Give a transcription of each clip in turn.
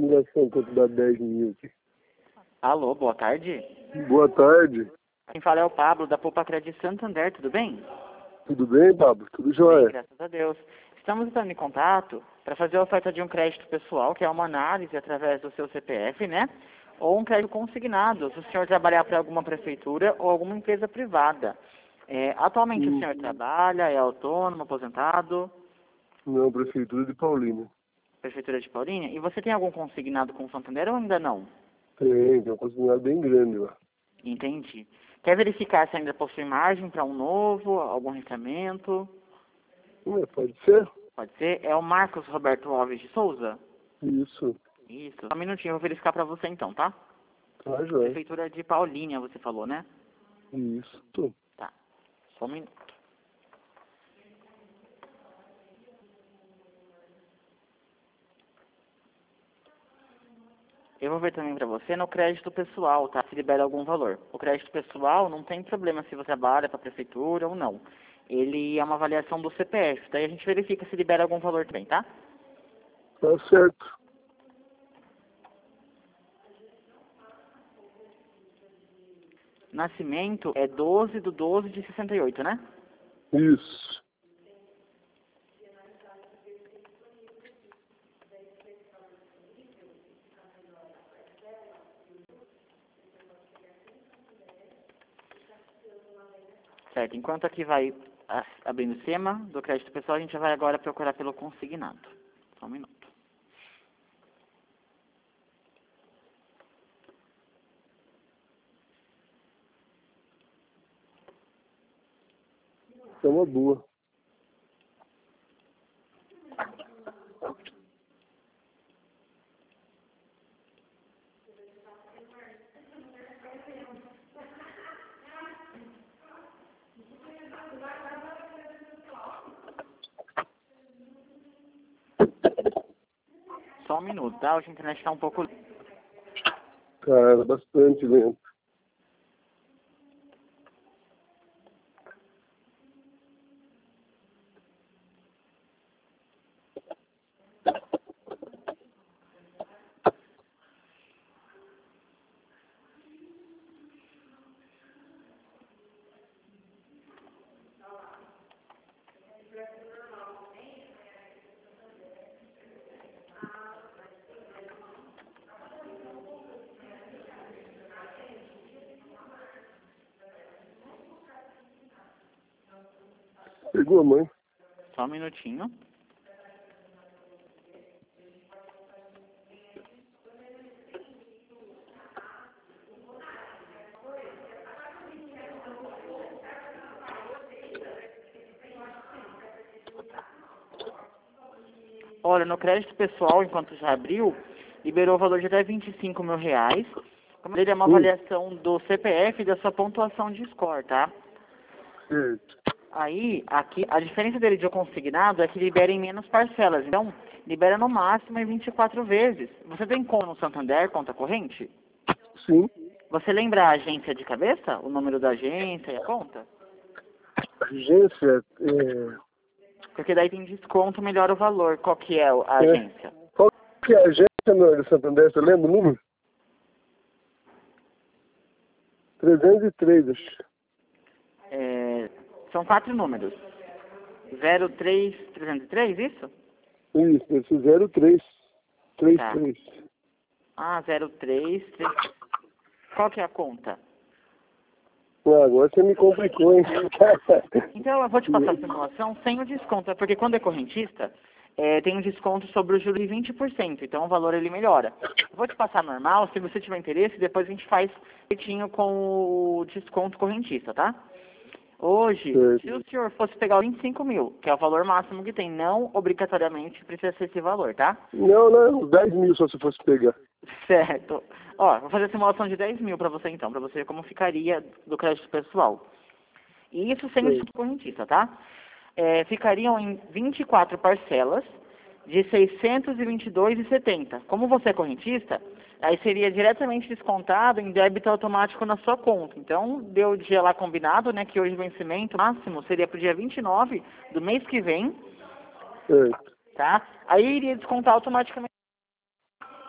ligação quanto dá 10 mil aqui. Alô, boa tarde. Boa tarde. Quem fala é o Pablo, da Poupa Crédito Santander, tudo bem? Tudo bem, Pablo? Tudo Bem, jóia? graças a Deus. Estamos entrando em contato para fazer a oferta de um crédito pessoal, que é uma análise através do seu CPF, né? Ou um crédito consignado, se o senhor trabalhar para alguma prefeitura ou alguma empresa privada. Atualmente o senhor trabalha, é autônomo, aposentado? Não, Prefeitura de Paulínia. Prefeitura de Paulínia? E você tem algum consignado com o Santander ou ainda não? Tem uma possibilidade bem grande lá. Entendi. Quer verificar se ainda possui margem para um novo, algum recebimento? Pode ser? Pode ser. É o Marcos Roberto Alves de Souza? Isso. Isso. Só um minutinho, eu vou verificar para você então, tá? Tá jóia. Prefeitura de Paulínia, você falou, né? Isso. Tá. Só um minuto. Eu vou ver também para você no crédito pessoal, tá? Se libera algum valor. O crédito pessoal não tem problema se você trabalha para a prefeitura ou não. Ele é uma avaliação do CPF, daí a gente verifica se libera algum valor também, tá? Tá certo. Nascimento é 12/12 de 68, né? Isso. Certo. Enquanto aqui vai abrindo o esquema do crédito pessoal, a gente vai agora procurar pelo consignado. Só um minuto. É uma boa. Só um minuto, tá? Hoje a internet está um pouco... Cara, bastante lento. Pegou a mãe. Só um minutinho. Olha, no crédito pessoal, enquanto já abriu, liberou o valor de até R$25 mil. Ele é uma avaliação do CPF e da sua pontuação de score, tá? Certo. Aí, aqui, a diferença dele de consignado é que libera em menos parcelas. Então, libera no máximo em 24 vezes. Você tem conta no Santander, conta corrente? Sim. Você lembra a agência de cabeça? O número da agência e a conta? Agência, Porque daí tem desconto, melhora o valor. Qual que é a agência? Qual que é a agência, meu, de Santander? Você lembra o número? 303, acho. São 4 números. 03303, isso? Isso, esse 03. 33. Ah, 033. Qual que é a conta? Agora você me complicou, hein? Então eu vou te passar a simulação sem o desconto, porque quando é correntista, tem um desconto sobre o juros de 20%, então o valor ele melhora. Eu vou te passar normal, se você tiver interesse, depois a gente faz certinho com o desconto correntista, tá? Hoje, se o senhor fosse pegar os 25 mil, que é o valor máximo que tem, não obrigatoriamente precisa ser esse valor, tá? Não, os 10 mil só se fosse pegar. Certo. Ó, vou fazer a simulação de 10 mil para você então, para você ver como ficaria do crédito pessoal. E isso sem o desconto correntista, tá? Ficariam em 24 parcelas de R$ 622,70. Como você é correntista, aí seria diretamente descontado em débito automático na sua conta. Então, deu o dia lá combinado, né, que hoje o vencimento máximo seria para o dia 29 do mês que vem, tá? Aí iria descontar automaticamente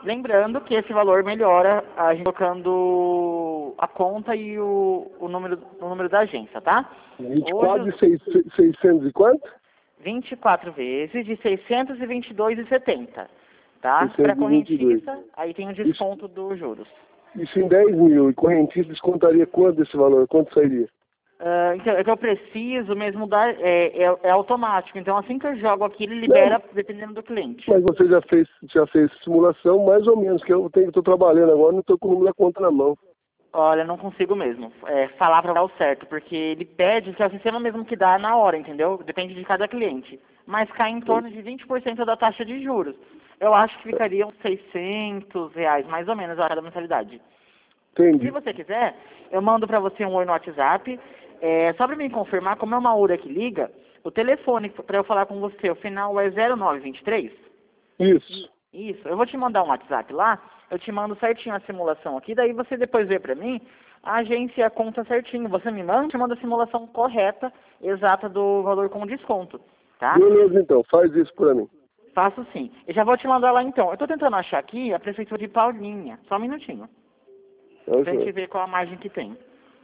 Lembrando que esse valor melhora a gente colocando a conta e o número da agência, tá? 24 Hoje, de 600 e quanto? 24 vezes de 622,70, tá? 622. Para correntista, aí tem o desconto dos juros. Isso em 10 mil. E correntista descontaria quanto desse valor? Quanto sairia? Então, é que eu preciso mesmo dar, é automático. Então, assim que eu jogo aqui, ele libera dependendo do cliente. Mas você já fez simulação, mais ou menos, que eu estou trabalhando agora, não estou com o número da conta na mão. Olha, não consigo mesmo falar para dar o certo, porque ele pede que é o sistema mesmo que dá na hora, entendeu? Depende de cada cliente. Mas cai em torno de 20% da taxa de juros. Eu acho que ficariam R$ 600, mais ou menos, a cada mensalidade. Entendi. Se você quiser, eu mando para você um oi no WhatsApp. Só para me confirmar, como é uma hora que liga, o telefone para eu falar com você, o final é 0923? Isso. Isso. Eu vou te mandar um WhatsApp lá, eu te mando certinho a simulação aqui, daí você depois vê para mim, a agência conta certinho. Você me manda, eu te mando a simulação correta, exata do valor com desconto, tá? Beleza, então. Faz isso para mim. Faço sim. Eu já vou te mandar lá então. Eu tô tentando achar aqui a prefeitura de Paulinha. Só um minutinho. Pra gente ver qual a margem que tem.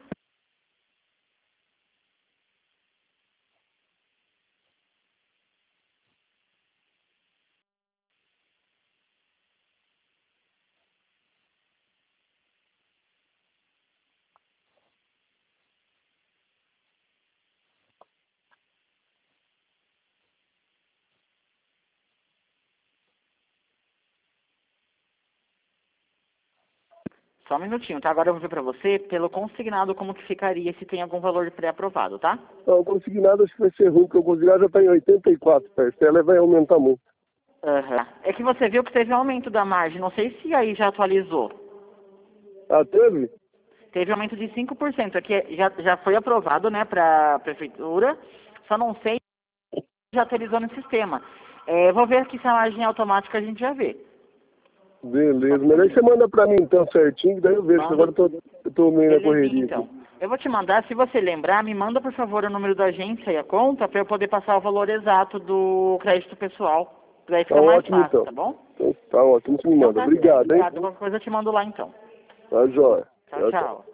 Só um minutinho, tá? Agora eu vou ver pra você, pelo consignado, como que ficaria, se tem algum valor pré-aprovado, tá? Não, o consignado acho que vai ser ruim, porque o consignado já está em 84 parcela e vai aumentar muito. Aham. É que você viu que teve um aumento da margem, não sei se aí já atualizou. Ah, teve? Teve aumento de 5%, aqui já foi aprovado, né, pra prefeitura, só não sei se já atualizou no sistema. Vou ver aqui se a margem é automática, a gente já vê. Beleza, mas aí você manda pra mim então certinho, que daí eu vejo, que agora eu tô meio na correria Então, aqui. eu vou te mandar, se você lembrar, me manda por favor o número da agência e a conta para eu poder passar o valor exato do crédito pessoal. Daí fica Tá mais ótimo fácil, então. tá bom? Então, tá ótimo, você me manda. Tá certo. Obrigado, hein? Obrigado, qualquer coisa eu te mando lá então. Tá jóia. Tchau, tchau.